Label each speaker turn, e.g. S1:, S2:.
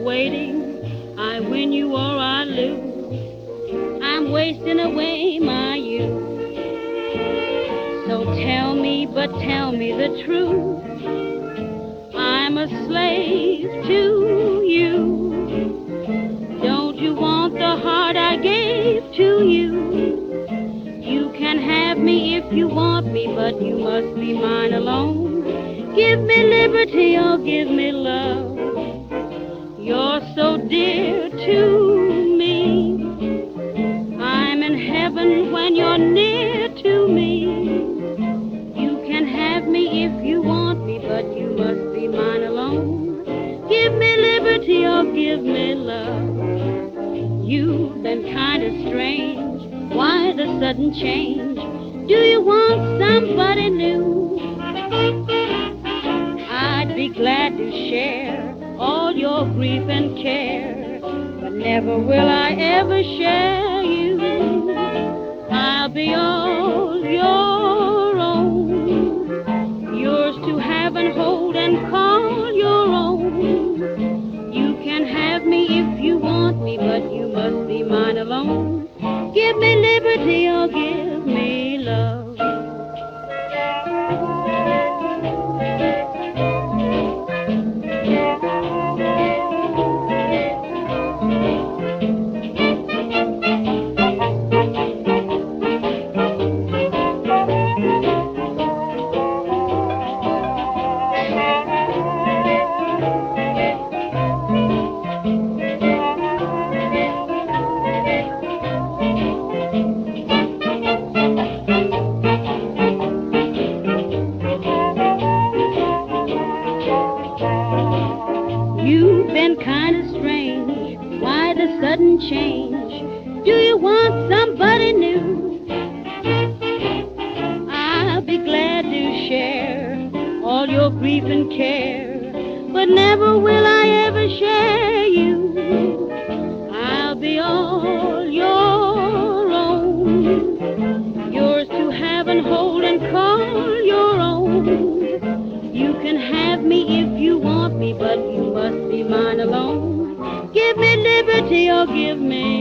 S1: waiting. I win you or I lose. I'm wasting away my youth. So tell me, but tell me the truth. I'm a slave to you. Don't you want the heart I gave to you? You can have me if you want me, but you must be mine alone. Give me liberty or give me love. You're so dear to me. I'm in heaven when you're near to me. You can have me if you want me, but you must be mine alone. Give me liberty or give me love. You've been kind of strange. Why the sudden change? Do you want somebody new? I'd be glad to share all your grief and care, but never will I ever share you. I'll be all your own, yours to have and hold and call your own. You can have me if you want me, but you must be mine alone. Give me liberty or give me love. You've been kind of strange. Why the sudden change? Do you want somebody new? I'll be glad to share all your grief and care, but never will I ever share you. I'll be all your own, yours to have and hold and call your own. You can have me if you want me, but you must be mine alone. Give me liberty or give me